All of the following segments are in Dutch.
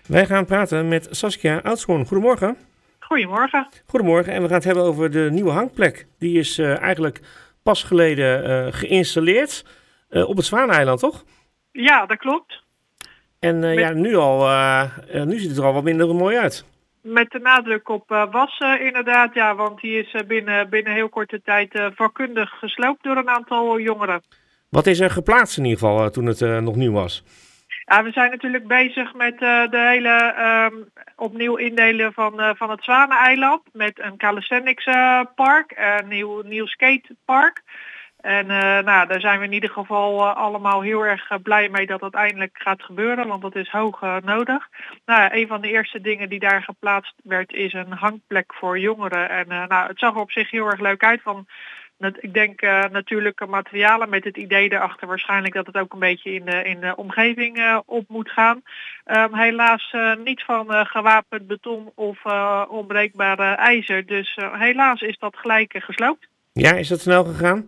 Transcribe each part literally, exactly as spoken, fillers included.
Wij gaan praten met Saskia Oudshoorn. Goedemorgen. Goedemorgen. Goedemorgen en we gaan het hebben over de nieuwe hangplek. Die is uh, eigenlijk pas geleden uh, geïnstalleerd uh, op het Zwaneneiland, toch? Ja, dat klopt. En uh, met... ja, nu, al, uh, uh, nu ziet het er al wat minder mooi uit. Met de nadruk op uh, wassen inderdaad, ja, want die is uh, binnen, binnen heel korte tijd uh, vakkundig gesloopt door een aantal jongeren. Wat is er geplaatst in ieder geval uh, toen het uh, nog nieuw was? Ja, we zijn natuurlijk bezig met uh, de hele uh, opnieuw indelen van, uh, van het Zwaneneiland. Met een calisthenics uh, park, een nieuw, nieuw skatepark. En uh, nou, daar zijn we in ieder geval uh, allemaal heel erg uh, blij mee dat dat eindelijk gaat gebeuren, want dat is hoog uh, nodig. Nou, een van de eerste dingen die daar geplaatst werd is een hangplek voor jongeren. En uh, nou, het zag er op zich heel erg leuk uit. Van, ik denk uh, natuurlijke materialen met het idee erachter waarschijnlijk dat het ook een beetje in de, in de omgeving uh, op moet gaan. Um, helaas uh, niet van uh, gewapend beton of uh, onbreekbare ijzer. Dus uh, helaas is dat gelijk uh, gesloopt. Ja, is dat snel gegaan?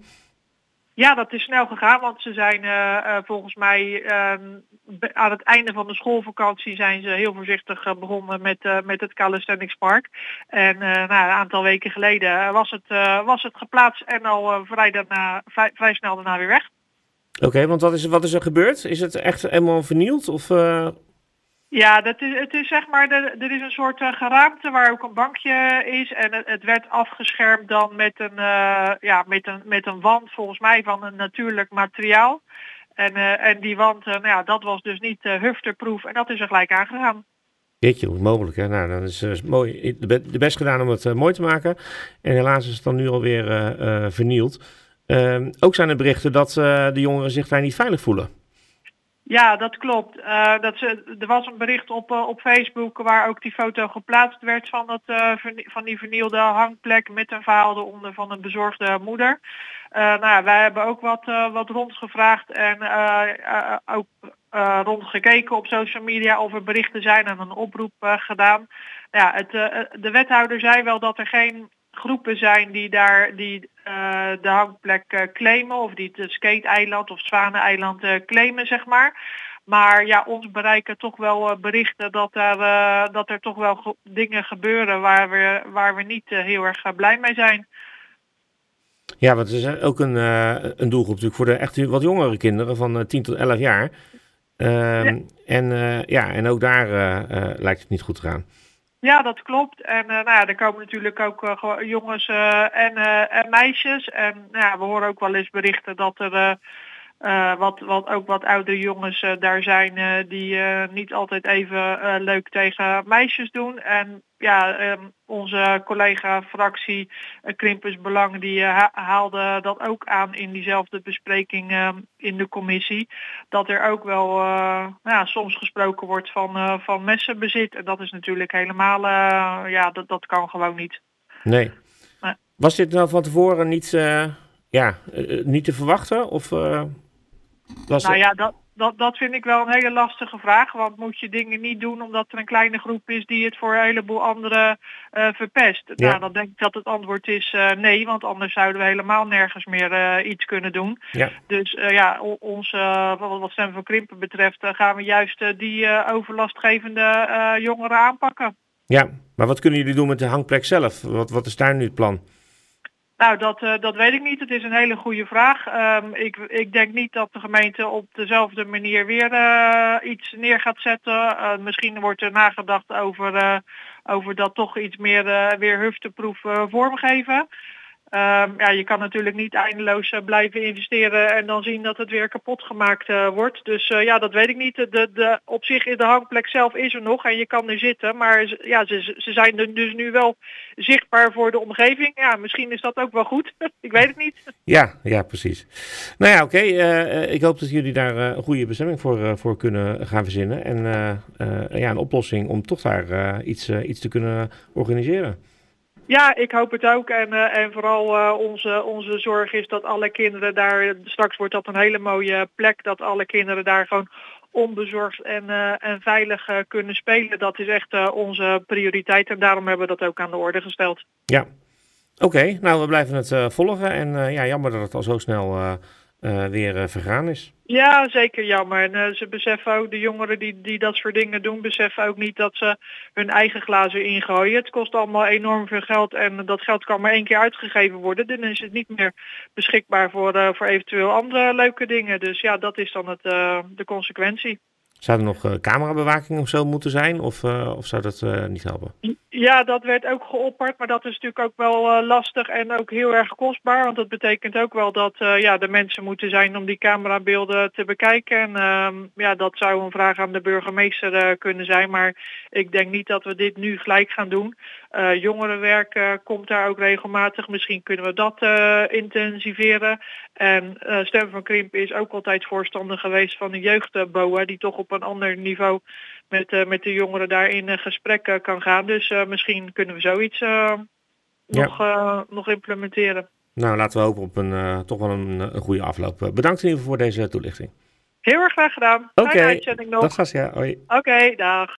Ja, dat is snel gegaan, want ze zijn uh, uh, volgens mij uh, aan het einde van de schoolvakantie zijn ze heel voorzichtig uh, begonnen met, uh, met het Calisthenics Park. En uh, nou, een aantal weken geleden was het, uh, was het geplaatst en al uh, vrij, daarna, vrij, vrij snel daarna weer weg. Oké, okay, want wat is, wat is er gebeurd? Is het echt helemaal vernield? Of, uh... Ja, dat is, het is zeg maar, de, er is een soort uh, geraamte waar ook een bankje is en het, het werd afgeschermd dan met een, uh, ja, met, een, met een wand volgens mij van een natuurlijk materiaal. En, uh, en die wand, uh, nou ja, dat was dus niet uh, hufterproof en dat is er gelijk aangegaan. Jeetje, hoe mogelijk hè? Nou, dan is het uh, mooi, de best gedaan om het uh, mooi te maken en helaas is het dan nu alweer uh, uh, vernield. Uh, ook zijn er berichten dat uh, de jongeren zich daar niet veilig voelen. Ja, dat klopt. Uh, dat ze, er was een bericht op, uh, op Facebook waar ook die foto geplaatst werd van, dat, uh, vernie- van die vernielde hangplek met een verhaal eronder van een bezorgde moeder. Uh, nou ja, wij hebben ook wat, uh, wat rondgevraagd en uh, uh, ook uh, rondgekeken op social media of er berichten zijn en een oproep uh, gedaan. Ja, het, uh, de wethouder zei wel dat er geen groepen zijn die daar die uh, de hangplek uh, claimen of die het skate-eiland of Zwaneneiland uh, claimen, zeg maar. Maar ja, ons bereiken toch wel uh, berichten dat er, uh, dat er toch wel ge- dingen gebeuren waar we, waar we niet uh, heel erg uh, blij mee zijn. Ja, want het is ook een, uh, een doelgroep natuurlijk voor de echt wat jongere kinderen van uh, tien tot elf jaar. Uh, ja. En, uh, ja, en ook daar uh, uh, lijkt het niet goed te gaan. Ja, dat klopt. En uh, nou ja, er komen natuurlijk ook uh, jongens uh, en, uh, en meisjes. En nou ja, we horen ook wel eens berichten dat er uh, uh, wat, wat, ook wat oudere jongens uh, daar zijn uh, die uh, niet altijd even uh, leuk tegen meisjes doen. En ja, um, onze collega-fractie uh, Krimpers Belang die uh, ha- haalde dat ook aan in diezelfde bespreking uh, in de commissie. Dat er ook wel uh, nou ja, soms gesproken wordt van, uh, van messenbezit. En dat is natuurlijk helemaal, uh, ja, dat, dat kan gewoon niet. Nee. nee. Was dit nou van tevoren niet, uh, ja, uh, niet te verwachten? Of, uh, was nou het... ja, dat... Dat, dat vind ik wel een hele lastige vraag, want moet je dingen niet doen omdat er een kleine groep is die het voor een heleboel anderen uh, verpest? Ja. Nou, dan denk ik dat het antwoord is uh, nee, want anders zouden we helemaal nergens meer uh, iets kunnen doen. Ja. Dus uh, ja, ons, uh, wat Stem van Krimpen betreft, uh, gaan we juist uh, die uh, overlastgevende uh, jongeren aanpakken. Ja, maar wat kunnen jullie doen met de hangplek zelf? Wat, wat is daar nu het plan? Nou, dat, uh, dat weet ik niet. Het is een hele goede vraag. Um, ik, ik denk niet dat de gemeente op dezelfde manier weer uh, iets neer gaat zetten. Uh, misschien wordt er nagedacht over, uh, over dat toch iets meer uh, weer hufteproof uh, vormgeven. Um, ja, je kan natuurlijk niet eindeloos uh, blijven investeren en dan zien dat het weer kapot gemaakt uh, wordt. Dus uh, ja, dat weet ik niet. De, de, op zich is de hangplek zelf is er nog en je kan er zitten. Maar z- ja, ze, ze zijn er dus nu wel zichtbaar voor de omgeving. Ja, misschien is dat ook wel goed. Ik weet het niet. Ja, ja, precies. Nou ja, oké. Okay. Uh, ik hoop dat jullie daar uh, een goede bestemming voor, uh, voor kunnen gaan verzinnen. En uh, uh, ja, een oplossing om toch daar uh, iets, uh, iets te kunnen organiseren. Ja, ik hoop het ook. En, uh, en vooral uh, onze, onze zorg is dat alle kinderen daar, straks wordt dat een hele mooie plek, dat alle kinderen daar gewoon onbezorgd en, uh, en veilig uh, kunnen spelen. Dat is echt uh, onze prioriteit en daarom hebben we dat ook aan de orde gesteld. Ja, oké. Okay, nou we blijven het uh, volgen en uh, ja, jammer dat het al zo snel uh, uh, weer uh, vergaan is. Ja, zeker jammer. En uh, ze beseffen ook, de jongeren die, die dat soort dingen doen, beseffen ook niet dat ze hun eigen glazen ingooien. Het kost allemaal enorm veel geld en dat geld kan maar één keer uitgegeven worden. Dan is het niet meer beschikbaar voor, uh, voor eventueel andere leuke dingen. Dus ja, dat is dan het, uh, de consequentie. Zou er nog uh, camerabewaking of zo moeten zijn of, uh, of zou dat uh, niet helpen? Ja, dat werd ook geopperd, maar dat is natuurlijk ook wel uh, lastig en ook heel erg kostbaar. Want dat betekent ook wel dat uh, ja, de mensen moeten zijn om die camerabeelden te bekijken. En uh, ja, dat zou een vraag aan de burgemeester uh, kunnen zijn. Maar ik denk niet dat we dit nu gelijk gaan doen. Uh, jongerenwerk uh, komt daar ook regelmatig. Misschien kunnen we dat uh, intensiveren. En uh, Stem van Krimpen is ook altijd voorstander geweest van een jeugdboa die toch op een ander niveau met, uh, met de jongeren daar in uh, gesprek uh, kan gaan. Dus uh, misschien kunnen we zoiets uh, ja. nog, uh, nog implementeren. Nou, laten we hopen op een uh, toch wel een, een goede afloop. Bedankt in ieder geval voor deze toelichting. Heel erg graag gedaan. Oké, okay. Dag Saskia. Hoi. Oké, okay, dag.